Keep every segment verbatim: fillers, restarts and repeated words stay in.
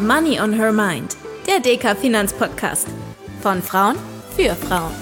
Money on Her Mind, der D K Finanzpodcast. Von Frauen für Frauen.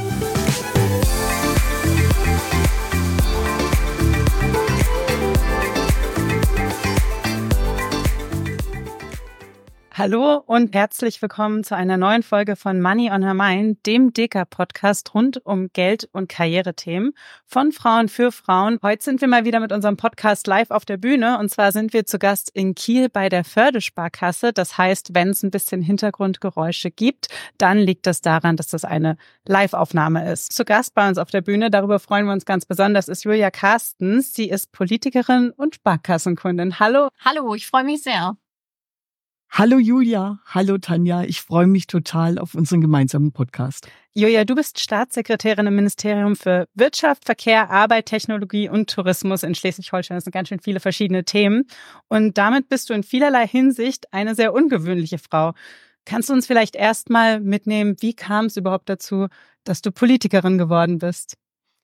Hallo und herzlich willkommen zu einer neuen Folge von Money on Her Mind, dem D K-Podcast rund um Geld- und Karrierethemen von Frauen für Frauen. Heute sind wir mal wieder mit unserem Podcast live auf der Bühne und zwar sind wir zu Gast in Kiel bei der Förde-Sparkasse. Das heißt, wenn es ein bisschen Hintergrundgeräusche gibt, dann liegt das daran, dass das eine Live-Aufnahme ist. Zu Gast bei uns auf der Bühne, darüber freuen wir uns ganz besonders, ist Julia Carstens. Sie ist Politikerin und Sparkassenkundin. Hallo. Hallo, ich freue mich sehr. Hallo Julia, hallo Tanja, ich freue mich total auf unseren gemeinsamen Podcast. Julia, du bist Staatssekretärin im Ministerium für Wirtschaft, Verkehr, Arbeit, Technologie und Tourismus in Schleswig-Holstein. Das sind ganz schön viele verschiedene Themen. Und damit bist du in vielerlei Hinsicht eine sehr ungewöhnliche Frau. Kannst du uns vielleicht erstmal mitnehmen, wie kam es überhaupt dazu, dass du Politikerin geworden bist?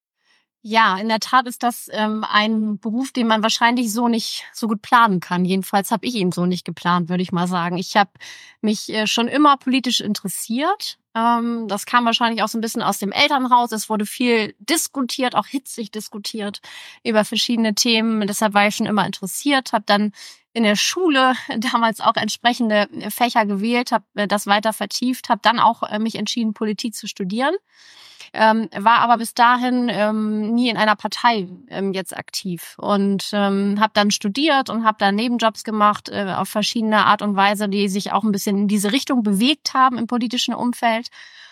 Ja, in der Tat ist das ähm, ein Beruf, den man wahrscheinlich so nicht so gut planen kann. Jedenfalls habe ich ihn so nicht geplant, würde ich mal sagen. Ich habe mich äh, schon immer politisch interessiert. Ähm, das kam wahrscheinlich auch so ein bisschen aus dem Elternhaus. Es wurde viel diskutiert, auch hitzig diskutiert über verschiedene Themen. Deshalb war ich schon immer interessiert, habe dann in der Schule damals auch entsprechende Fächer gewählt, habe äh, das weiter vertieft, habe dann auch äh, mich entschieden, Politik zu studieren. Ähm, war aber bis dahin ähm, nie in einer Partei ähm, jetzt aktiv und ähm, habe dann studiert und habe dann Nebenjobs gemacht äh, auf verschiedene Art und Weise, die sich auch ein bisschen in diese Richtung bewegt haben im politischen Umfeld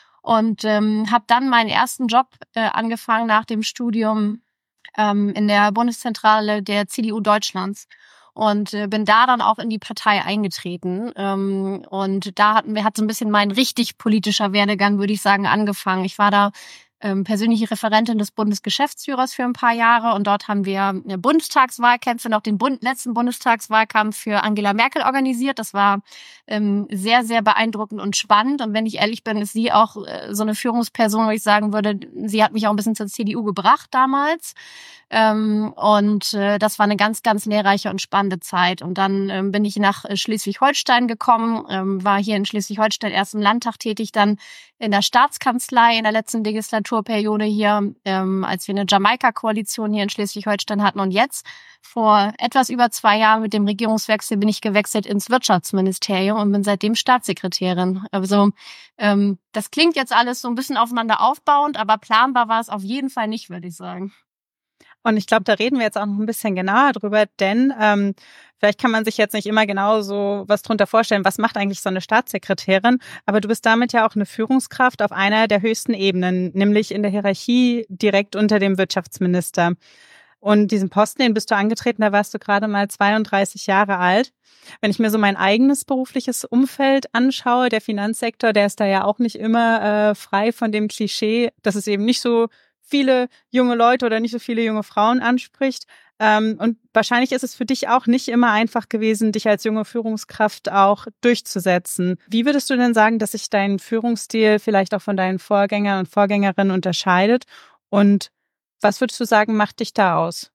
und ähm, habe dann meinen ersten Job äh, angefangen nach dem Studium ähm, in der Bundeszentrale der C D U Deutschlands. Und äh, bin da dann auch in die Partei eingetreten. Ähm, und da hatten wir, hat so ein bisschen mein richtig politischer Werdegang, würde ich sagen, angefangen. Ich war da ähm, persönliche Referentin des Bundesgeschäftsführers für ein paar Jahre. Und dort haben wir eine Bundestagswahlkämpfe, noch den Bund, letzten Bundestagswahlkampf für Angela Merkel organisiert. Das war ähm, sehr, sehr beeindruckend und spannend. Und wenn ich ehrlich bin, ist sie auch äh, so eine Führungsperson, wo ich sagen würde, sie hat mich auch ein bisschen zur C D U gebracht damals. Ähm, und äh, das war eine ganz, ganz lehrreiche und spannende Zeit. Und dann ähm, bin ich nach Schleswig-Holstein gekommen, ähm, war hier in Schleswig-Holstein erst im Landtag tätig, dann in der Staatskanzlei in der letzten Legislaturperiode hier, ähm, als wir eine Jamaika-Koalition hier in Schleswig-Holstein hatten. Und jetzt, vor etwas über zwei Jahren mit dem Regierungswechsel, bin ich gewechselt ins Wirtschaftsministerium und bin seitdem Staatssekretärin. Also ähm, das klingt jetzt alles so ein bisschen aufeinander aufbauend, aber planbar war es auf jeden Fall nicht, würde ich sagen. Und ich glaube, da reden wir jetzt auch noch ein bisschen genauer drüber, denn ähm, vielleicht kann man sich jetzt nicht immer genau so was drunter vorstellen, was macht eigentlich so eine Staatssekretärin, aber du bist damit ja auch eine Führungskraft auf einer der höchsten Ebenen, nämlich in der Hierarchie direkt unter dem Wirtschaftsminister. Und diesen Posten, den bist du angetreten, da warst du gerade mal zweiunddreißig Jahre alt. Wenn ich mir so mein eigenes berufliches Umfeld anschaue, der Finanzsektor, der ist da ja auch nicht immer äh, frei von dem Klischee, dass es eben nicht so viele junge Leute oder nicht so viele junge Frauen anspricht. Ähm, und wahrscheinlich ist es für dich auch nicht immer einfach gewesen, dich als junge Führungskraft auch durchzusetzen. Wie würdest du denn sagen, dass sich dein Führungsstil vielleicht auch von deinen Vorgängern und Vorgängerinnen unterscheidet? Und was würdest du sagen, macht dich da aus?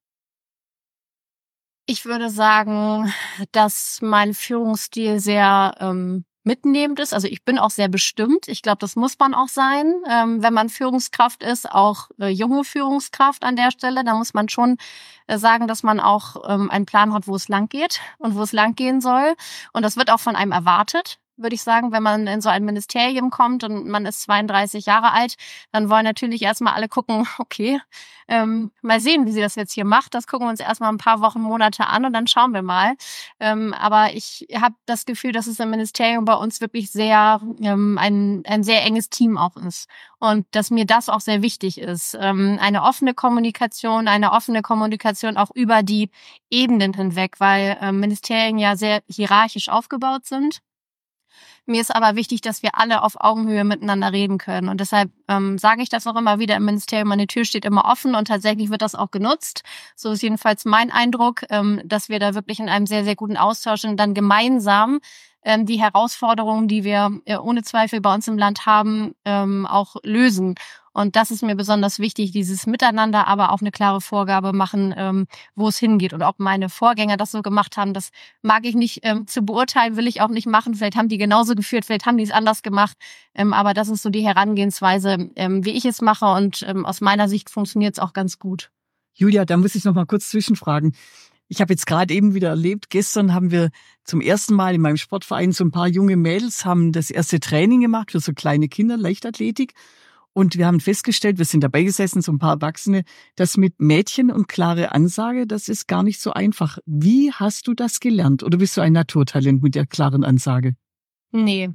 Ich würde sagen, dass mein Führungsstil sehr ähm, mitnehmend ist. Also ich bin auch sehr bestimmt. Ich glaube, das muss man auch sein, ähm, wenn man Führungskraft ist, auch äh, junge Führungskraft an der Stelle. Da muss man schon äh, sagen, dass man auch ähm, einen Plan hat, wo es lang geht und wo es lang gehen soll. Und das wird auch von einem erwartet, würde ich sagen, wenn man in so ein Ministerium kommt und man ist zweiunddreißig Jahre alt, dann wollen natürlich erstmal alle gucken, okay, ähm, mal sehen, wie sie das jetzt hier macht. Das gucken wir uns erstmal ein paar Wochen, Monate an und dann schauen wir mal. Ähm, aber ich habe das Gefühl, dass es im Ministerium bei uns wirklich sehr ähm, ein, ein sehr enges Team auch ist. Und dass mir das auch sehr wichtig ist. Ähm, eine offene Kommunikation, eine offene Kommunikation auch über die Ebenen hinweg, weil ähm, Ministerien ja sehr hierarchisch aufgebaut sind. Mir ist aber wichtig, dass wir alle auf Augenhöhe miteinander reden können. Und deshalb ähm, sage ich das auch immer wieder im Ministerium, meine Tür steht immer offen und tatsächlich wird das auch genutzt. So ist jedenfalls mein Eindruck, ähm, dass wir da wirklich in einem sehr, sehr guten Austausch und dann gemeinsam ähm, die Herausforderungen, die wir äh, ohne Zweifel bei uns im Land haben, ähm, auch lösen. Und das ist mir besonders wichtig, dieses Miteinander, aber auch eine klare Vorgabe machen, ähm, wo es hingeht. Und ob meine Vorgänger das so gemacht haben, das mag ich nicht ähm, zu beurteilen, will ich auch nicht machen. Vielleicht haben die genauso geführt, vielleicht haben die es anders gemacht. Ähm, aber das ist so die Herangehensweise, ähm, wie ich es mache. Und ähm, aus meiner Sicht funktioniert es auch ganz gut. Julia, da muss ich noch mal kurz zwischenfragen. Ich habe jetzt gerade eben wieder erlebt, gestern haben wir zum ersten Mal in meinem Sportverein so ein paar junge Mädels, haben das erste Training gemacht für so kleine Kinder, Leichtathletik. Und wir haben festgestellt, wir sind dabei gesessen, so ein paar Erwachsene, dass mit Mädchen und klare Ansage, das ist gar nicht so einfach. Wie hast du das gelernt? Oder bist du ein Naturtalent mit der klaren Ansage? Nee,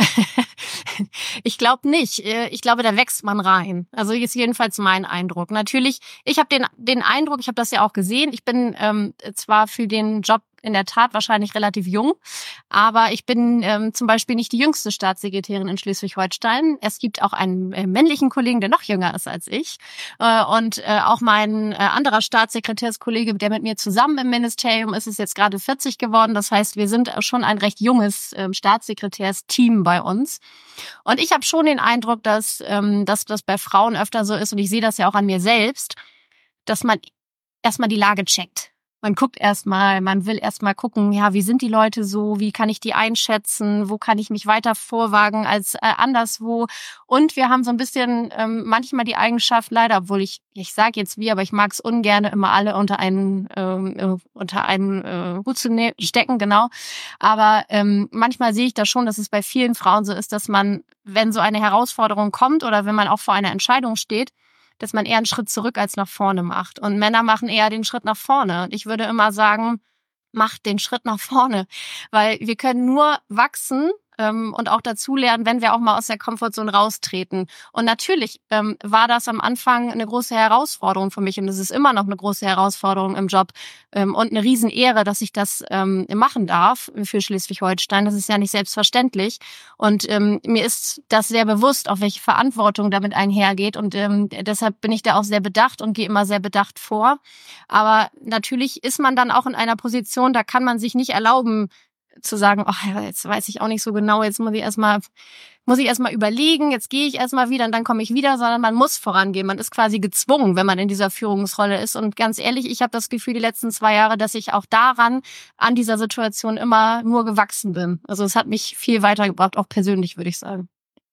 ich glaube nicht. Ich glaube, da wächst man rein. Also ist jedenfalls mein Eindruck. Natürlich, ich habe den den Eindruck, ich habe das ja auch gesehen, ich bin ähm, zwar für den Job in der Tat wahrscheinlich relativ jung, aber ich bin ähm, zum Beispiel nicht die jüngste Staatssekretärin in Schleswig-Holstein. Es gibt auch einen äh, männlichen Kollegen, der noch jünger ist als ich. Äh, und äh, auch mein äh, anderer Staatssekretärskollege, der mit mir zusammen im Ministerium ist, ist jetzt gerade vierzig geworden. Das heißt, wir sind schon ein recht junges äh, Staatssekretärsteam bei uns. Und ich habe schon den Eindruck, dass, ähm, dass das bei Frauen öfter so ist, und ich sehe das ja auch an mir selbst, dass man erstmal die Lage checkt. Man guckt erstmal, man will erstmal gucken, ja, wie sind die Leute so, wie kann ich die einschätzen, wo kann ich mich weiter vorwagen als äh, anderswo. Und wir haben so ein bisschen ähm, manchmal die Eigenschaft, leider, obwohl ich, ich sage jetzt wie, aber ich mag es ungern, immer alle unter einen ähm, unter einen äh, Hut zu ne- stecken, genau. Aber ähm, manchmal sehe ich da schon, dass es bei vielen Frauen so ist, dass man, wenn so eine Herausforderung kommt oder wenn man auch vor einer Entscheidung steht, dass man eher einen Schritt zurück als nach vorne macht. Und Männer machen eher den Schritt nach vorne. Und ich würde immer sagen, macht den Schritt nach vorne. Weil wir können nur wachsen ähm, und auch dazulernen, wenn wir auch mal aus der Komfortzone raustreten. Und natürlich ähm, war das am Anfang eine große Herausforderung für mich. Und es ist immer noch eine große Herausforderung im Job. Ähm, und eine Riesenehre, dass ich das ähm, machen darf für Schleswig-Holstein. Das ist ja nicht selbstverständlich. Und ähm, mir ist das sehr bewusst, auch welche Verantwortung damit einhergeht. Und ähm, deshalb bin ich da auch sehr bedacht und gehe immer sehr bedacht vor. Aber natürlich ist man dann auch in einer Position, da kann man sich nicht erlauben, zu sagen, ach, jetzt weiß ich auch nicht so genau, jetzt muss ich erstmal muss ich erstmal überlegen, jetzt gehe ich erstmal wieder und dann komme ich wieder, sondern man muss vorangehen. Man ist quasi gezwungen, wenn man in dieser Führungsrolle ist. Und ganz ehrlich, ich habe das Gefühl, die letzten zwei Jahre, dass ich auch daran, an dieser Situation immer nur gewachsen bin. Also es hat mich viel weitergebracht, auch persönlich, würde ich sagen.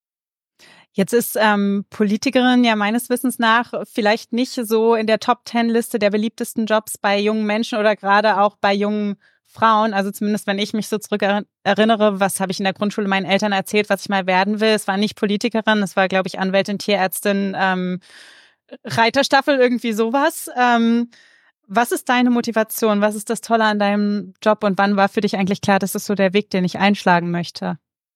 Jetzt ist ähm, Politikerin ja meines Wissens nach vielleicht nicht so in der Top-Ten-Liste der beliebtesten Jobs bei jungen Menschen oder gerade auch bei jungen Frauen. Also zumindest, wenn ich mich so zurück erinnere, was habe ich in der Grundschule meinen Eltern erzählt, was ich mal werden will. Es war nicht Politikerin, es war, glaube ich, Anwältin, Tierärztin, ähm, Reiterstaffel, irgendwie sowas. Ähm, was ist deine Motivation? Was ist das Tolle an deinem Job und wann war für dich eigentlich klar, das ist so der Weg, den ich einschlagen möchte?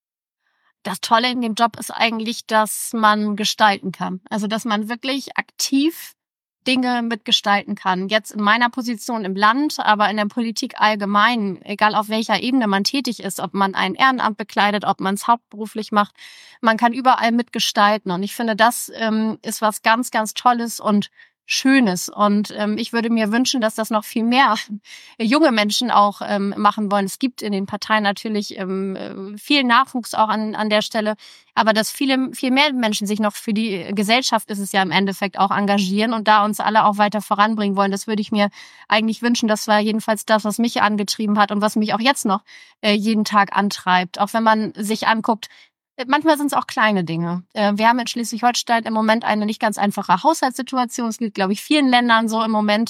Das Tolle in dem Job ist eigentlich, dass man gestalten kann. Also, dass man wirklich aktiv Dinge mitgestalten kann. Jetzt in meiner Position im Land, aber in der Politik allgemein, egal auf welcher Ebene man tätig ist, ob man ein Ehrenamt bekleidet, ob man es hauptberuflich macht, man kann überall mitgestalten. Und ich finde, das ähm, ist was ganz, ganz Tolles und Schönes. Und ähm, ich würde mir wünschen, dass das noch viel mehr junge Menschen auch ähm, machen wollen. Es gibt in den Parteien natürlich ähm, viel Nachwuchs auch an an der Stelle, aber dass viele viel mehr Menschen sich noch für die Gesellschaft, ist es ja im Endeffekt, auch engagieren und da uns alle auch weiter voranbringen wollen. Das würde ich mir eigentlich wünschen. Das war jedenfalls das, was mich angetrieben hat und was mich auch jetzt noch äh, jeden Tag antreibt. Auch wenn man sich anguckt, manchmal sind es auch kleine Dinge. Wir haben in Schleswig-Holstein im Moment eine nicht ganz einfache Haushaltssituation. Es gilt, glaube ich, vielen Ländern so im Moment.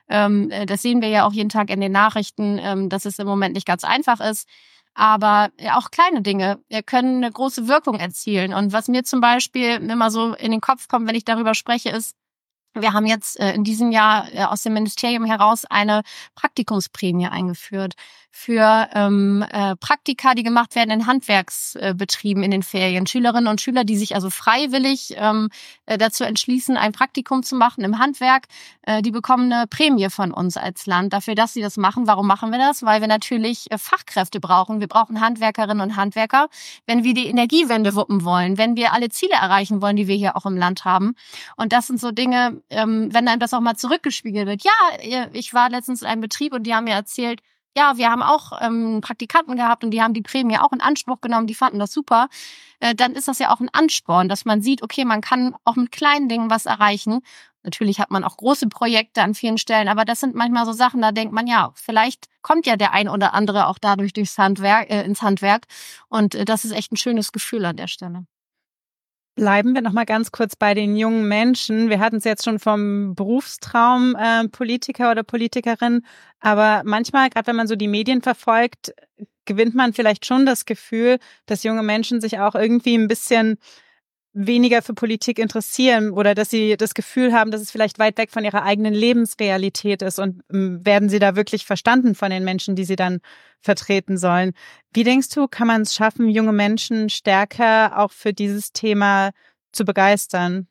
Das sehen wir ja auch jeden Tag in den Nachrichten, dass es im Moment nicht ganz einfach ist. Aber auch kleine Dinge können eine große Wirkung erzielen. Und was mir zum Beispiel immer so in den Kopf kommt, wenn ich darüber spreche, ist, wir haben jetzt in diesem Jahr aus dem Ministerium heraus eine Praktikumsprämie eingeführt für ähm, äh, Praktika, die gemacht werden in Handwerksbetrieben in den Ferien. Schülerinnen und Schüler, die sich also freiwillig ähm, dazu entschließen, ein Praktikum zu machen im Handwerk, äh, die bekommen eine Prämie von uns als Land dafür, dass sie das machen. Warum machen wir das? Weil wir natürlich äh, Fachkräfte brauchen. Wir brauchen Handwerkerinnen und Handwerker, wenn wir die Energiewende wuppen wollen, wenn wir alle Ziele erreichen wollen, die wir hier auch im Land haben. Und das sind so Dinge, ähm, wenn einem das auch mal zurückgespiegelt wird. Ja, ich war letztens in einem Betrieb und die haben mir erzählt, ja, wir haben auch ähm, Praktikanten gehabt und die haben die Prämie auch in Anspruch genommen, die fanden das super, äh, dann ist das ja auch ein Ansporn, dass man sieht, okay, man kann auch mit kleinen Dingen was erreichen. Natürlich hat man auch große Projekte an vielen Stellen, aber das sind manchmal so Sachen, da denkt man, ja, vielleicht kommt ja der ein oder andere auch dadurch durchs Handwerk, äh, ins Handwerk und äh, das ist echt ein schönes Gefühl an der Stelle. Bleiben wir noch mal ganz kurz bei den jungen Menschen. Wir hatten es jetzt schon vom Berufstraum äh, Politiker oder Politikerin, aber manchmal, gerade wenn man so die Medien verfolgt, gewinnt man vielleicht schon das Gefühl, dass junge Menschen sich auch irgendwie ein bisschen weniger für Politik interessieren oder dass sie das Gefühl haben, dass es vielleicht weit weg von ihrer eigenen Lebensrealität ist und ähm, werden sie da wirklich verstanden von den Menschen, die sie dann vertreten sollen. Wie denkst du, kann man es schaffen, junge Menschen stärker auch für dieses Thema zu begeistern?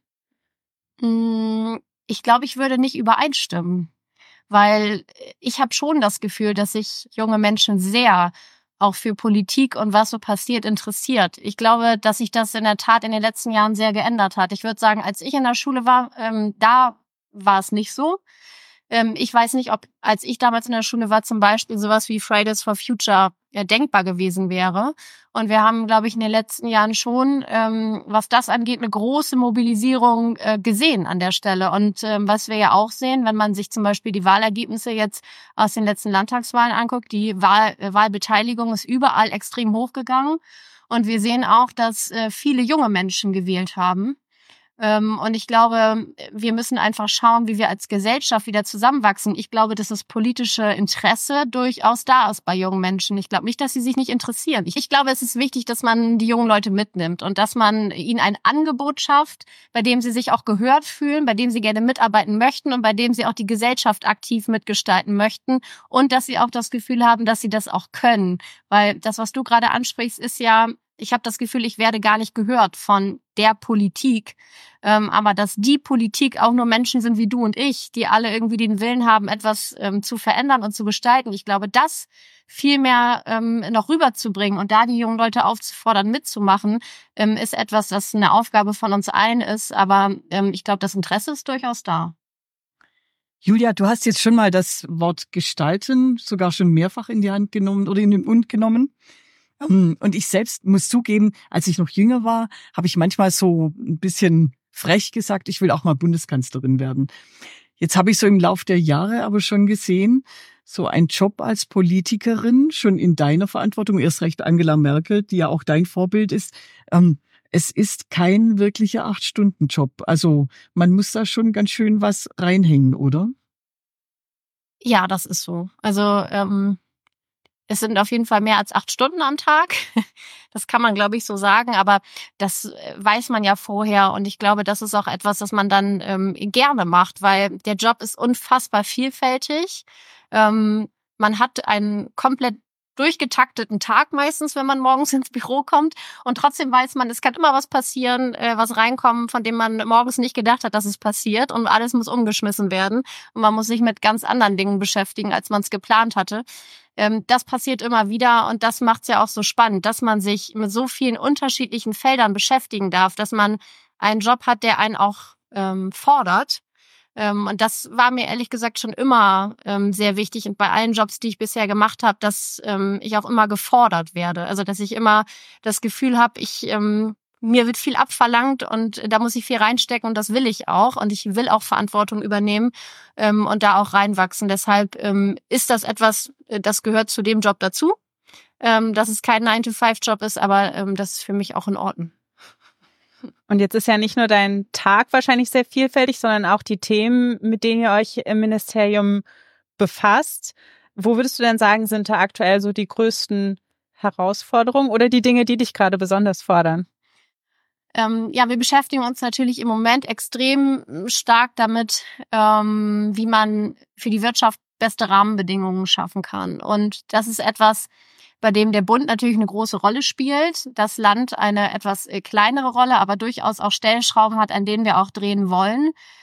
Ich glaube, ich würde nicht übereinstimmen, weil ich habe schon das Gefühl, dass sich junge Menschen sehr auch für Politik und was so passiert interessiert. Ich glaube, dass sich das in der Tat in den letzten Jahren sehr geändert hat. Ich würde sagen, als ich in der Schule war, ähm, da war es nicht so. Ähm, ich weiß nicht, ob als ich damals in der Schule war, zum Beispiel sowas wie Fridays for Future äh, denkbar gewesen wäre. Und wir haben, glaube ich, in den letzten Jahren schon, ähm, was das angeht, eine große Mobilisierung äh, gesehen an der Stelle. Und ähm, was wir ja auch sehen, wenn man sich zum Beispiel die Wahlergebnisse jetzt aus den letzten Landtagswahlen anguckt, die Wahl, äh, Wahlbeteiligung ist überall extrem hochgegangen. Und wir sehen auch, dass äh, viele junge Menschen gewählt haben. Und ich glaube, wir müssen einfach schauen, wie wir als Gesellschaft wieder zusammenwachsen. Ich glaube, dass das politische Interesse durchaus da ist bei jungen Menschen. Ich glaube nicht, dass sie sich nicht interessieren. Ich glaube, es ist wichtig, dass man die jungen Leute mitnimmt und dass man ihnen ein Angebot schafft, bei dem sie sich auch gehört fühlen, bei dem sie gerne mitarbeiten möchten und bei dem sie auch die Gesellschaft aktiv mitgestalten möchten und dass sie auch das Gefühl haben, dass sie das auch können. Weil das, was du gerade ansprichst, ist ja, ich habe das Gefühl, ich werde gar nicht gehört von der Politik, ähm, aber dass die Politik auch nur Menschen sind wie du und ich, die alle irgendwie den Willen haben, etwas ähm, zu verändern und zu gestalten. Ich glaube, das viel mehr ähm, noch rüberzubringen und da die jungen Leute aufzufordern, mitzumachen, ähm, ist etwas, das eine Aufgabe von uns allen ist. Aber ähm, ich glaube, das Interesse ist durchaus da. Julia, du hast jetzt schon mal das Wort gestalten sogar schon mehrfach in die Hand genommen oder in den Mund genommen. Und ich selbst muss zugeben, als ich noch jünger war, habe ich manchmal so ein bisschen frech gesagt, ich will auch mal Bundeskanzlerin werden. Jetzt habe ich so im Lauf der Jahre aber schon gesehen, so ein Job als Politikerin, schon in deiner Verantwortung, erst recht Angela Merkel, die ja auch dein Vorbild ist, ähm, es ist kein wirklicher Acht-Stunden-Job. Also man muss da schon ganz schön was reinhängen, oder? Ja, das ist so. Also ähm es sind auf jeden Fall mehr als acht Stunden am Tag. Das kann man, glaube ich, so sagen. Aber das weiß man ja vorher. Und ich glaube, das ist auch etwas, das man dann ähm, gerne macht, weil der Job ist unfassbar vielfältig. Ähm, man hat einen komplett durchgetakteten Tag meistens, wenn man morgens ins Büro kommt. Und trotzdem weiß man, es kann immer was passieren, äh, was reinkommen, von dem man morgens nicht gedacht hat, dass es passiert. Und alles muss umgeschmissen werden. Und man muss sich mit ganz anderen Dingen beschäftigen, als man es geplant hatte. Ähm, das passiert immer wieder und das macht es ja auch so spannend, dass man sich mit so vielen unterschiedlichen Feldern beschäftigen darf, dass man einen Job hat, der einen auch ähm, fordert. Ähm, und das war mir ehrlich gesagt schon immer ähm, sehr wichtig und bei allen Jobs, die ich bisher gemacht habe, dass ähm, ich auch immer gefordert werde. Also dass ich immer das Gefühl habe, ich ähm, mir wird viel abverlangt und da muss ich viel reinstecken und das will ich auch. Und ich will auch Verantwortung übernehmen ähm, und da auch reinwachsen. Deshalb ähm, ist das etwas, das gehört zu dem Job dazu, ähm, dass es kein nine to five Job ist, aber ähm, das ist für mich auch in Ordnung. Und jetzt ist ja nicht nur dein Tag wahrscheinlich sehr vielfältig, sondern auch die Themen, mit denen ihr euch im Ministerium befasst. Wo würdest du denn sagen, sind da aktuell so die größten Herausforderungen oder die Dinge, die dich gerade besonders fordern? Ähm, ja, wir beschäftigen uns natürlich im Moment extrem stark damit, ähm, wie man für die Wirtschaft beste Rahmenbedingungen schaffen kann. Und das ist etwas, bei dem der Bund natürlich eine große Rolle spielt, das Land eine etwas kleinere Rolle, aber durchaus auch Stellschrauben hat, an denen wir auch drehen wollen.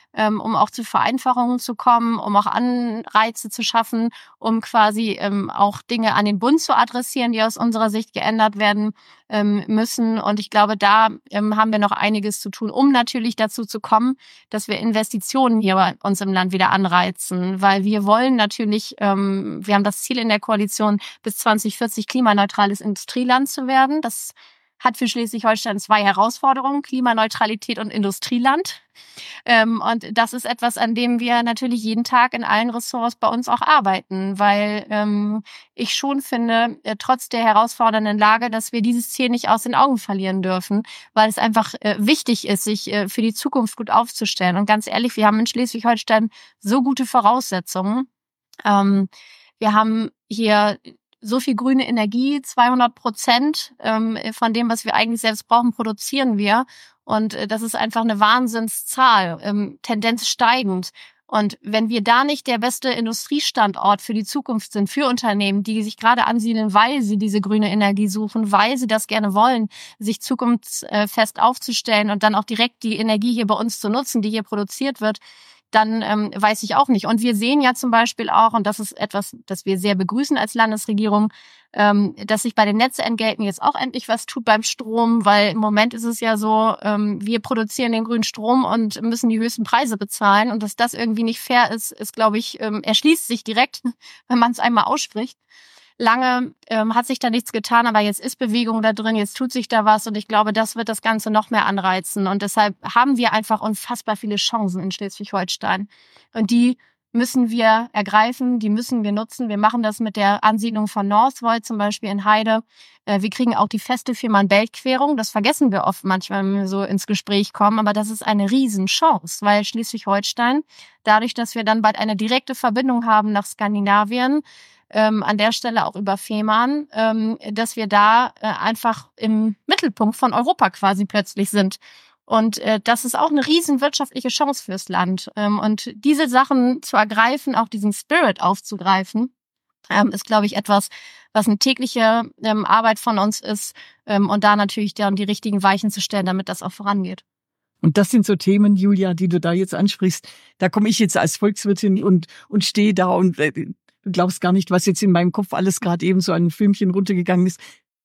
ähm, um auch zu Vereinfachungen zu kommen, um auch Anreize zu schaffen, um quasi ähm, auch Dinge an den Bund zu adressieren, die aus unserer Sicht geändert werden ähm, müssen. Und ich glaube, da ähm, haben wir noch einiges zu tun, um natürlich dazu zu kommen, dass wir Investitionen hier bei uns im Land wieder anreizen. Weil wir wollen natürlich, ähm, wir haben das Ziel in der Koalition, bis zwanzig vierzig klimaneutrales Industrieland zu werden. Das hat für Schleswig-Holstein zwei Herausforderungen, Klimaneutralität und Industrieland. Ähm, und das ist etwas, an dem wir natürlich jeden Tag in allen Ressorts bei uns auch arbeiten, weil ähm, ich schon finde, äh, trotz der herausfordernden Lage, dass wir dieses Ziel nicht aus den Augen verlieren dürfen, weil es einfach äh, wichtig ist, sich äh, für die Zukunft gut aufzustellen. Und ganz ehrlich, wir haben in Schleswig-Holstein so gute Voraussetzungen. Ähm, wir haben hier so viel grüne Energie, zweihundert Prozent ähm, von dem, was wir eigentlich selbst brauchen, produzieren wir. Und äh, das ist einfach eine Wahnsinnszahl, ähm, Tendenz steigend. Und wenn wir da nicht der beste Industriestandort für die Zukunft sind, für Unternehmen, die sich gerade ansiedeln, weil sie diese grüne Energie suchen, weil sie das gerne wollen, sich zukunftsfest aufzustellen und dann auch direkt die Energie hier bei uns zu nutzen, die hier produziert wird, dann ähm, weiß ich auch nicht. Und wir sehen ja zum Beispiel auch, und das ist etwas, das wir sehr begrüßen als Landesregierung, ähm, dass sich bei den Netzeentgelten jetzt auch endlich was tut beim Strom, weil im Moment ist es ja so, ähm, wir produzieren den grünen Strom und müssen die höchsten Preise bezahlen. Und dass das irgendwie nicht fair ist, ist, glaube ich, ähm, erschließt sich direkt, wenn man es einmal ausspricht. Lange ähm, hat sich da nichts getan, aber jetzt ist Bewegung da drin, jetzt tut sich da was und ich glaube, das wird das Ganze noch mehr anreizen. Und deshalb haben wir einfach unfassbar viele Chancen in Schleswig-Holstein. Und die müssen wir ergreifen, die müssen wir nutzen. Wir machen das mit der Ansiedlung von Northvolt zum Beispiel in Heide. Äh, wir kriegen auch die feste Fehmarn-Belt-Querung. Das vergessen wir oft manchmal, wenn wir so ins Gespräch kommen. Aber das ist eine Riesenchance, weil Schleswig-Holstein, dadurch, dass wir dann bald eine direkte Verbindung haben nach Skandinavien, Ähm, an der Stelle auch über Fehmarn, ähm, dass wir da äh, einfach im Mittelpunkt von Europa quasi plötzlich sind. Und äh, das ist auch eine riesen wirtschaftliche Chance fürs Land. Ähm, und diese Sachen zu ergreifen, auch diesen Spirit aufzugreifen, ähm, ist, glaube ich, etwas, was eine tägliche ähm, Arbeit von uns ist. Ähm, und da natürlich dann die richtigen Weichen zu stellen, damit das auch vorangeht. Und das sind so Themen, Julia, die du da jetzt ansprichst. Da komme ich jetzt als Volkswirtin und und stehe da und äh, du glaubst gar nicht, was jetzt in meinem Kopf alles gerade eben so an ein Filmchen runtergegangen ist.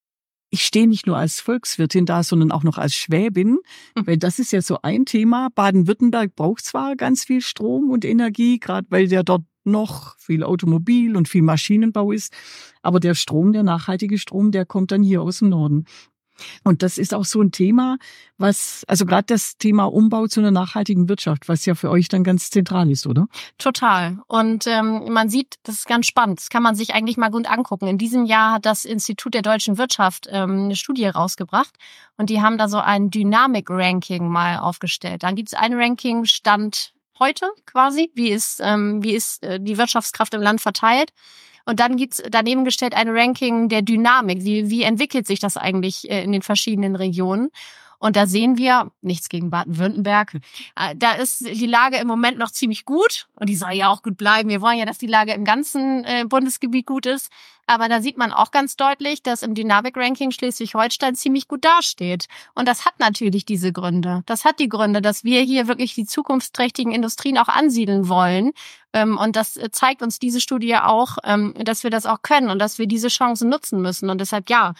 Ich stehe nicht nur als Volkswirtin da, sondern auch noch als Schwäbin, weil das ist ja so ein Thema. Baden-Württemberg braucht zwar ganz viel Strom und Energie, gerade weil der dort noch viel Automobil und viel Maschinenbau ist, aber der Strom, der nachhaltige Strom, der kommt dann hier aus dem Norden. Und das ist auch so ein Thema, was, also gerade das Thema Umbau zu einer nachhaltigen Wirtschaft, was ja für euch dann ganz zentral ist, oder? Total. Und ähm, man sieht, das ist ganz spannend, das kann man sich eigentlich mal gut angucken. In diesem Jahr hat das Institut der deutschen Wirtschaft ähm, eine Studie rausgebracht und die haben da so ein Dynamik-Ranking mal aufgestellt. Dann gibt es ein Ranking Stand heute quasi, wie ist, ähm, wie ist äh, die Wirtschaftskraft im Land verteilt. Und dann gibt's daneben gestellt ein Ranking der Dynamik. Wie, wie entwickelt sich das eigentlich in den verschiedenen Regionen? Und da sehen wir, nichts gegen Baden-Württemberg, da ist die Lage im Moment noch ziemlich gut. Und die soll ja auch gut bleiben. Wir wollen ja, dass die Lage im ganzen Bundesgebiet gut ist. Aber da sieht man auch ganz deutlich, dass im Dynamik-Ranking Schleswig-Holstein ziemlich gut dasteht. Und das hat natürlich diese Gründe. Das hat die Gründe, dass wir hier wirklich die zukunftsträchtigen Industrien auch ansiedeln wollen. Und das zeigt uns diese Studie auch, dass wir das auch können und dass wir diese Chancen nutzen müssen. Und deshalb, ja,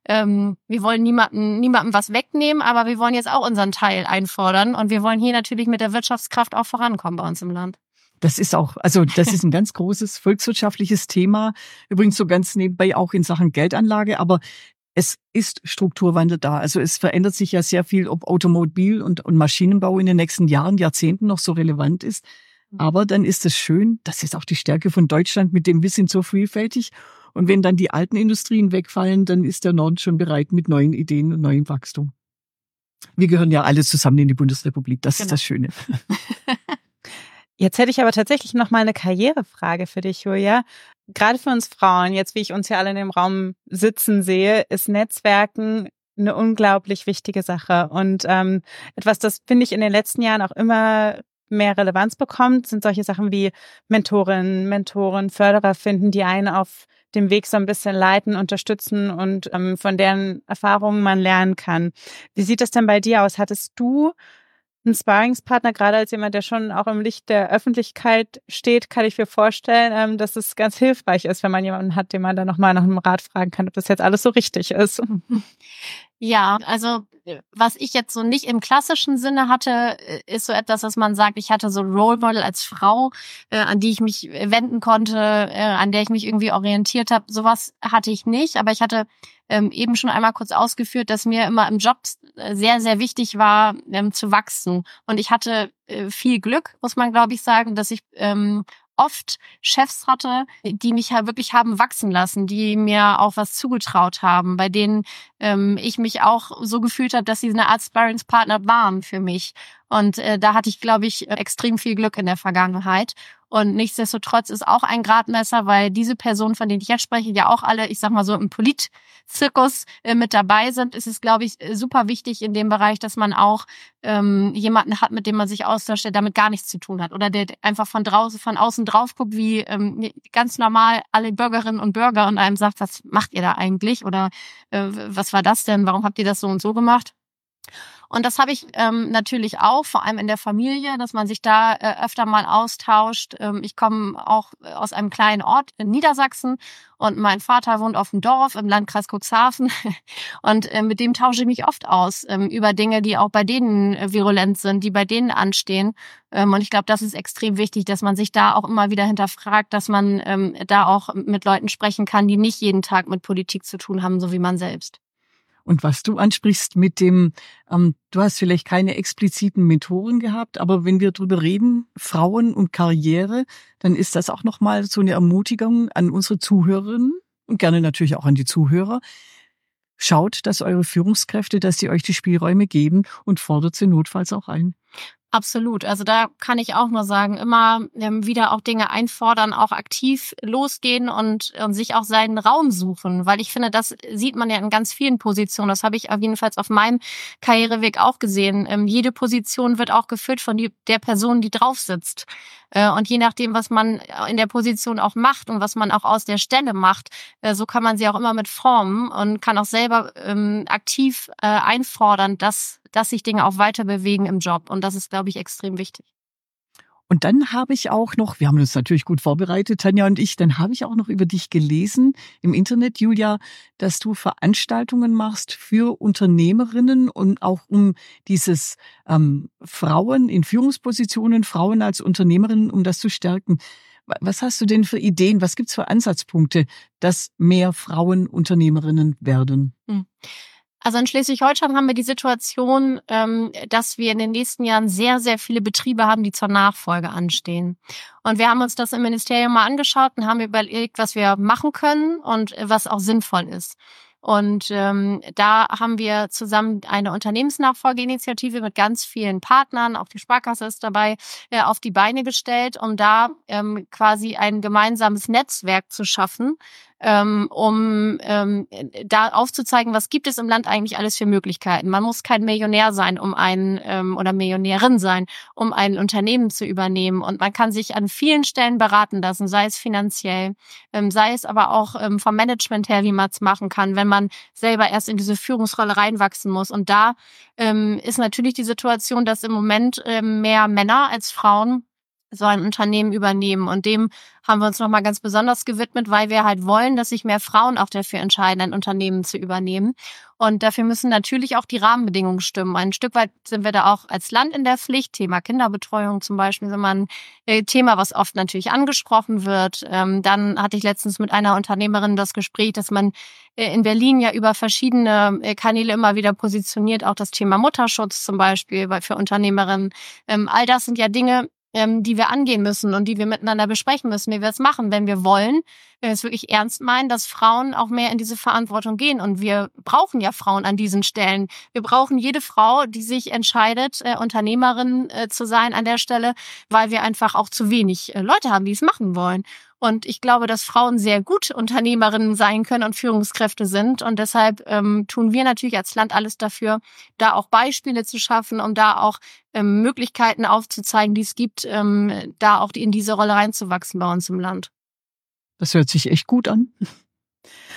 wir wollen niemandem, niemandem was wegnehmen, aber wir wollen jetzt auch unseren Teil einfordern. Und wir wollen hier natürlich mit der Wirtschaftskraft auch vorankommen bei uns im Land. Das ist auch, also das ist ein ganz großes volkswirtschaftliches Thema. Übrigens so ganz nebenbei auch in Sachen Geldanlage, aber es ist Strukturwandel da. Also es verändert sich ja sehr viel, ob Automobil und, und Maschinenbau in den nächsten Jahren, Jahrzehnten noch so relevant ist. Aber dann ist es schön, das ist auch die Stärke von Deutschland, mit dem wir sind so vielfältig. Und wenn dann die alten Industrien wegfallen, dann ist der Norden schon bereit mit neuen Ideen und neuem Wachstum. Wir gehören ja alle zusammen in die Bundesrepublik, das genau. ist das Schöne. Jetzt hätte ich aber tatsächlich noch mal eine Karrierefrage für dich, Julia. Gerade für uns Frauen, jetzt wie ich uns hier alle in dem Raum sitzen sehe, ist Netzwerken eine unglaublich wichtige Sache. Und ähm, etwas, das finde ich in den letzten Jahren auch immer mehr Relevanz bekommt, sind solche Sachen wie Mentorinnen, Mentoren, Förderer finden, die einen auf dem Weg so ein bisschen leiten, unterstützen und ähm, von deren Erfahrungen man lernen kann. Wie sieht das denn bei dir aus? Hattest du Ein Sparringspartner, gerade als jemand, der schon auch im Licht der Öffentlichkeit steht, kann ich mir vorstellen, dass es ganz hilfreich ist, wenn man jemanden hat, den man dann nochmal nach einem Rat fragen kann, ob das jetzt alles so richtig ist. Ja, also was ich jetzt so nicht im klassischen Sinne hatte, ist so etwas, dass man sagt, ich hatte so ein Role Model als Frau, äh, an die ich mich wenden konnte, äh, an der ich mich irgendwie orientiert habe. Sowas hatte ich nicht, aber ich hatte ähm, eben schon einmal kurz ausgeführt, dass mir immer im Job sehr, sehr wichtig war, ähm, zu wachsen. Und ich hatte äh, viel Glück, muss man glaube ich sagen, dass ich ähm, oft Chefs hatte, die mich halt wirklich haben wachsen lassen, die mir auch was zugetraut haben, bei denen ähm, ich mich auch so gefühlt habe, dass sie eine Art Sparringspartner waren für mich. Und äh, da hatte ich, glaube ich, extrem viel Glück in der Vergangenheit. Und nichtsdestotrotz ist auch ein Gradmesser, weil diese Personen, von denen ich jetzt spreche, ja auch alle, ich sag mal so im Politzirkus äh, mit dabei sind, ist es, glaube ich, super wichtig in dem Bereich, dass man auch ähm, jemanden hat, mit dem man sich austauscht, der damit gar nichts zu tun hat. Oder der einfach von draußen, von außen drauf guckt, wie ähm, ganz normal alle Bürgerinnen und Bürger und einem sagt, was macht ihr da eigentlich? Oder äh, was war das denn? Warum habt ihr das so und so gemacht? Und das habe ich ähm, natürlich auch, vor allem in der Familie, dass man sich da äh, öfter mal austauscht. Ähm, ich komme auch aus einem kleinen Ort in Niedersachsen und mein Vater wohnt auf dem Dorf im Landkreis Cuxhaven. Und äh, mit dem tausche ich mich oft aus ähm, über Dinge, die auch bei denen äh, virulent sind, die bei denen anstehen. Ähm, und ich glaube, das ist extrem wichtig, dass man sich da auch immer wieder hinterfragt, dass man ähm, da auch mit Leuten sprechen kann, die nicht jeden Tag mit Politik zu tun haben, so wie man selbst. Und was du ansprichst mit dem, ähm, du hast vielleicht keine expliziten Mentoren gehabt, aber wenn wir drüber reden, Frauen und Karriere, dann ist das auch nochmal so eine Ermutigung an unsere Zuhörerinnen und gerne natürlich auch an die Zuhörer. Schaut, dass eure Führungskräfte, dass sie euch die Spielräume geben und fordert sie notfalls auch ein. Absolut. Also da kann ich auch nur sagen, immer ähm, wieder auch Dinge einfordern, auch aktiv losgehen und, und sich auch seinen Raum suchen. Weil ich finde, das sieht man ja in ganz vielen Positionen. Das habe ich auf jeden Fall auf meinem Karriereweg auch gesehen. Ähm, jede Position wird auch gefüllt von die, der Person, die drauf sitzt. Äh, und je nachdem, was man in der Position auch macht und was man auch aus der Stelle macht, äh, so kann man sie auch immer mit formen und kann auch selber ähm, aktiv äh, einfordern, dass dass sich Dinge auch weiter bewegen im Job. Und das ist, glaube ich, extrem wichtig. Und dann habe ich auch noch, wir haben uns natürlich gut vorbereitet, Tanja und ich, dann habe ich auch noch über dich gelesen im Internet, Julia, dass du Veranstaltungen machst für Unternehmerinnen und auch um dieses ähm, Frauen in Führungspositionen, Frauen als Unternehmerinnen, um das zu stärken. Was hast du denn für Ideen? Was gibt's für Ansatzpunkte, dass mehr Frauen Unternehmerinnen werden? Hm. Also in Schleswig-Holstein haben wir die Situation, dass wir in den nächsten Jahren sehr, sehr viele Betriebe haben, die zur Nachfolge anstehen. Und wir haben uns das im Ministerium mal angeschaut und haben überlegt, was wir machen können und was auch sinnvoll ist. Und ähm, da haben wir zusammen eine Unternehmensnachfolgeinitiative mit ganz vielen Partnern, auch die Sparkasse ist dabei, äh, auf die Beine gestellt, um da ähm, quasi ein gemeinsames Netzwerk zu schaffen, ähm, um ähm, da aufzuzeigen, was gibt es im Land eigentlich alles für Möglichkeiten. Man muss kein Millionär sein, um ein ähm, oder Millionärin sein, um ein Unternehmen zu übernehmen. Und man kann sich an vielen Stellen beraten lassen, sei es finanziell, ähm, sei es aber auch ähm, vom Management her, wie man es machen kann, wenn man selber erst in diese Führungsrolle reinwachsen muss. Und da ähm, ist natürlich die Situation, dass im Moment ähm, mehr Männer als Frauen so ein Unternehmen übernehmen. Und dem haben wir uns nochmal ganz besonders gewidmet, weil wir halt wollen, dass sich mehr Frauen auch dafür entscheiden, ein Unternehmen zu übernehmen. Und dafür müssen natürlich auch die Rahmenbedingungen stimmen. Ein Stück weit sind wir da auch als Land in der Pflicht. Thema Kinderbetreuung zum Beispiel ist immer ein Thema, was oft natürlich angesprochen wird. Dann hatte ich letztens mit einer Unternehmerin das Gespräch, dass man in Berlin ja über verschiedene Kanäle immer wieder positioniert, auch das Thema Mutterschutz zum Beispiel für Unternehmerinnen. All das sind ja Dinge, die wir angehen müssen und die wir miteinander besprechen müssen, wie wir es machen, wenn wir wollen, wenn wir es wirklich ernst meinen, dass Frauen auch mehr in diese Verantwortung gehen. Und wir brauchen ja Frauen an diesen Stellen. Wir brauchen jede Frau, die sich entscheidet, äh, Unternehmerin äh, zu sein an der Stelle, weil wir einfach auch zu wenig äh, Leute haben, die es machen wollen. Und ich glaube, dass Frauen sehr gut Unternehmerinnen sein können und Führungskräfte sind. Und deshalb ähm, tun wir natürlich als Land alles dafür, da auch Beispiele zu schaffen, um da auch ähm, Möglichkeiten aufzuzeigen, die es gibt, ähm, da auch in diese Rolle reinzuwachsen bei uns im Land. Das hört sich echt gut an.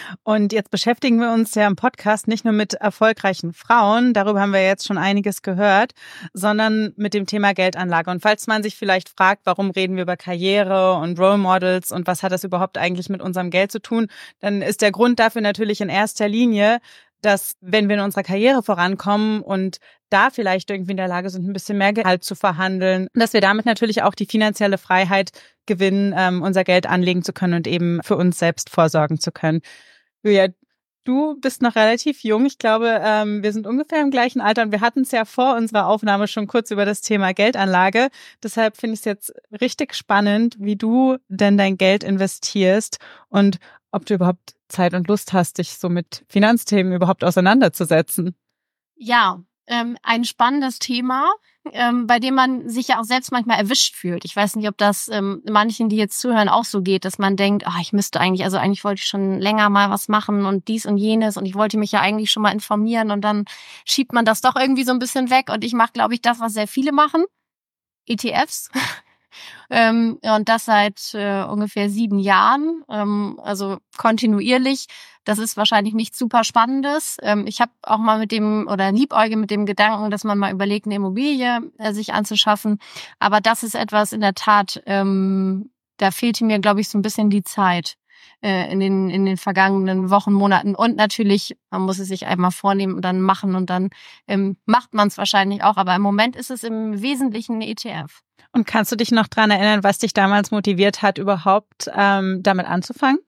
Und jetzt beschäftigen wir uns ja im Podcast nicht nur mit erfolgreichen Frauen, darüber haben wir jetzt schon einiges gehört, sondern mit dem Thema Geldanlage. Und falls man sich vielleicht fragt, warum reden wir über Karriere und Role Models und was hat das überhaupt eigentlich mit unserem Geld zu tun, dann ist der Grund dafür natürlich in erster Linie, dass wenn wir in unserer Karriere vorankommen und da vielleicht irgendwie in der Lage sind, ein bisschen mehr Gehalt zu verhandeln, dass wir damit natürlich auch die finanzielle Freiheit gewinnen, ähm, unser Geld anlegen zu können und eben für uns selbst vorsorgen zu können. Julia, du bist noch relativ jung. Ich glaube, ähm, wir sind ungefähr im gleichen Alter und wir hatten es ja vor unserer Aufnahme schon kurz über das Thema Geldanlage. Deshalb finde ich es jetzt richtig spannend, wie du denn dein Geld investierst und ob du überhaupt Zeit und Lust hast, dich so mit Finanzthemen überhaupt auseinanderzusetzen. Ja, ähm, ein spannendes Thema, ähm, bei dem man sich ja auch selbst manchmal erwischt fühlt. Ich weiß nicht, ob das ähm, manchen, die jetzt zuhören, auch so geht, dass man denkt, ah, ich müsste eigentlich, also eigentlich wollte ich schon länger mal was machen und dies und jenes und ich wollte mich ja eigentlich schon mal informieren und dann schiebt man das doch irgendwie so ein bisschen weg und ich mache, glaube ich, das, was sehr viele machen, E T Fs. Ähm, und das seit äh, ungefähr sieben Jahren, ähm, also kontinuierlich. Das ist wahrscheinlich nichts super Spannendes. Ähm, ich habe auch mal mit dem oder liebäuge mit dem Gedanken, dass man mal überlegt, eine Immobilie äh, sich anzuschaffen. Aber das ist etwas in der Tat, ähm, da fehlte mir, glaube ich, so ein bisschen die Zeit äh, in den in den vergangenen Wochen, Monaten. Und natürlich, man muss es sich einmal vornehmen und dann machen und dann ähm, macht man es wahrscheinlich auch. Aber im Moment ist es im Wesentlichen ein E T F. Und kannst du dich noch dran erinnern, was dich damals motiviert hat, überhaupt ähm, damit anzufangen?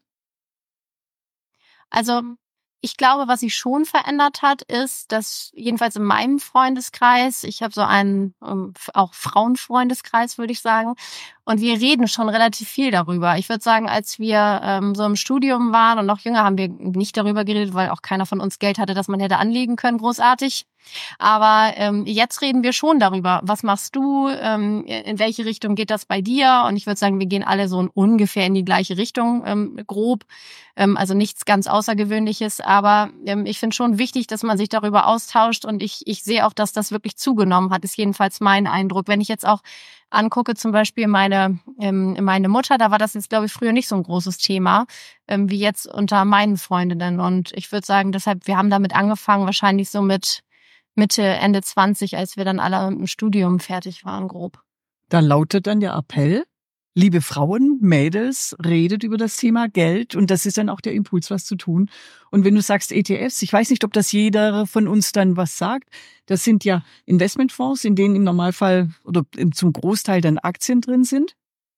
Also ich glaube, was sich schon verändert hat, ist, dass jedenfalls in meinem Freundeskreis, ich habe so einen ähm, auch Frauenfreundeskreis, würde ich sagen, und wir reden schon relativ viel darüber. Ich würde sagen, als wir ähm, so im Studium waren und noch jünger, haben wir nicht darüber geredet, weil auch keiner von uns Geld hatte, das man hätte anlegen können, großartig. Aber ähm, jetzt reden wir schon darüber, was machst du, ähm, in welche Richtung geht das bei dir? Und ich würde sagen, wir gehen alle so ungefähr in die gleiche Richtung, ähm, grob. Ähm, also nichts ganz Außergewöhnliches. Aber ähm, ich finde schon wichtig, dass man sich darüber austauscht. Und ich, ich sehe auch, dass das wirklich zugenommen hat, ist jedenfalls mein Eindruck. Wenn ich jetzt auch angucke, zum Beispiel meine ähm, meine Mutter, da war das jetzt, glaube ich, früher nicht so ein großes Thema, ähm, wie jetzt unter meinen Freundinnen. Und ich würde sagen, deshalb, wir haben damit angefangen, wahrscheinlich so mit Mitte, Ende zwanzig, als wir dann alle im Studium fertig waren, grob. Da lautet dann der Appell, liebe Frauen, Mädels, redet über das Thema Geld und das ist dann auch der Impuls, was zu tun. Und wenn du sagst E T Fs, ich weiß nicht, ob das jeder von uns dann was sagt, das sind ja Investmentfonds, in denen im Normalfall oder zum Großteil dann Aktien drin sind.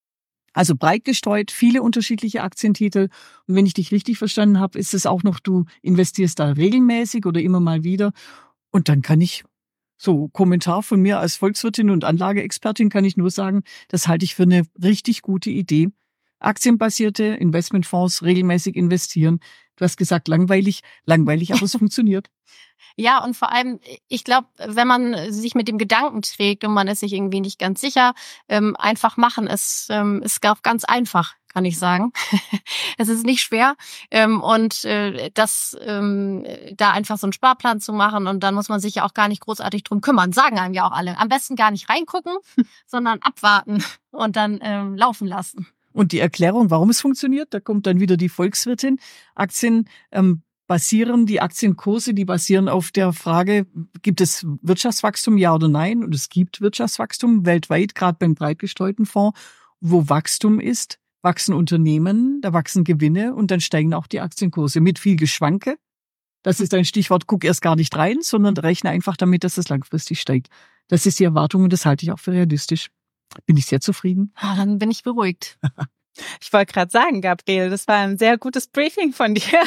Also breit gestreut, viele unterschiedliche Aktientitel. Und wenn ich dich richtig verstanden habe, ist es auch noch, du investierst da regelmäßig oder immer mal wieder. Und dann kann ich, so Kommentar von mir als Volkswirtin und Anlageexpertin, kann ich nur sagen, das halte ich für eine richtig gute Idee. Aktienbasierte Investmentfonds regelmäßig investieren. Du hast gesagt, langweilig, langweilig, aber es funktioniert. Ja, und vor allem, ich glaube, wenn man sich mit dem Gedanken trägt und man ist sich irgendwie nicht ganz sicher, ähm, einfach machen. Es ähm, ist auch ganz einfach, kann ich sagen. Es ist nicht schwer. Ähm, und äh, das ähm, da einfach so einen Sparplan zu machen und dann muss man sich ja auch gar nicht großartig drum kümmern. Sagen einem ja auch alle. Am besten gar nicht reingucken, sondern abwarten und dann ähm, laufen lassen. Und die Erklärung, warum es funktioniert, da kommt dann wieder die Volkswirtin. Aktien ähm, basieren, die Aktienkurse, die basieren auf der Frage, gibt es Wirtschaftswachstum, ja oder nein? Und es gibt Wirtschaftswachstum weltweit, gerade beim breit gestreuten Fonds. Wo Wachstum ist, wachsen Unternehmen, da wachsen Gewinne und dann steigen auch die Aktienkurse mit viel Geschwanke. Das ist ein Stichwort, guck erst gar nicht rein, sondern rechne einfach damit, dass es langfristig steigt. Das ist die Erwartung und das halte ich auch für realistisch. Bin ich sehr zufrieden. Ah, dann bin ich beruhigt. Ich wollte gerade sagen, Gabriele, das war ein sehr gutes Briefing von dir.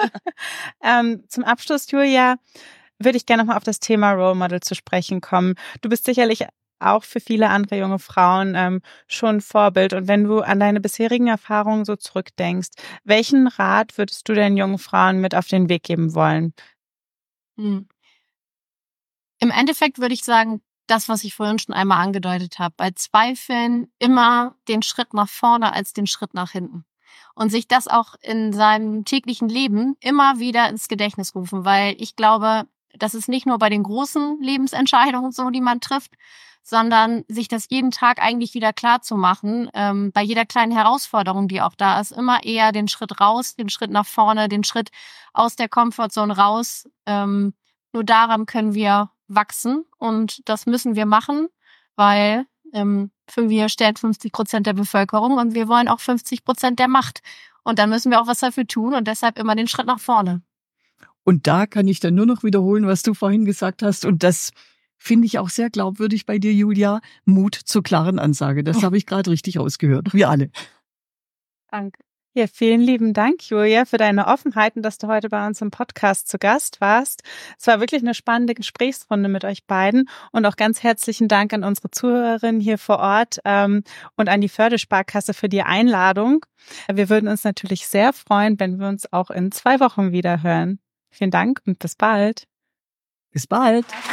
ähm, zum Abschluss, Julia, würde ich gerne nochmal auf das Thema Role Model zu sprechen kommen. Du bist sicherlich auch für viele andere junge Frauen ähm, schon Vorbild. Und wenn du an deine bisherigen Erfahrungen so zurückdenkst, welchen Rat würdest du den jungen Frauen mit auf den Weg geben wollen? Hm. Im Endeffekt würde ich sagen, das, was ich vorhin schon einmal angedeutet habe, bei Zweifeln immer den Schritt nach vorne als den Schritt nach hinten. Und sich das auch in seinem täglichen Leben immer wieder ins Gedächtnis rufen, weil ich glaube, das ist nicht nur bei den großen Lebensentscheidungen so, die man trifft, sondern sich das jeden Tag eigentlich wieder klar zu machen, ähm, bei jeder kleinen Herausforderung, die auch da ist, immer eher den Schritt raus, den Schritt nach vorne, den Schritt aus der Komfortzone raus. Ähm, nur daran können wir wachsen und das müssen wir machen, weil ähm, wir stellen fünfzig Prozent der Bevölkerung und wir wollen auch fünfzig Prozent der Macht. Und dann müssen wir auch was dafür tun und deshalb immer den Schritt nach vorne. Und da kann ich dann nur noch wiederholen, was du vorhin gesagt hast. Und das finde ich auch sehr glaubwürdig bei dir, Julia. Mut zur klaren Ansage. Das habe ich gerade richtig rausgehört. Wir alle. Danke. Ja, vielen lieben Dank, Julia, für deine Offenheit und dass du heute bei uns im Podcast zu Gast warst. Es war wirklich eine spannende Gesprächsrunde mit euch beiden und auch ganz herzlichen Dank an unsere Zuhörerinnen hier vor Ort ähm, und an die Förde-Sparkasse für die Einladung. Wir würden uns natürlich sehr freuen, wenn wir uns auch in zwei Wochen wieder hören. Vielen Dank und bis bald. Bis bald.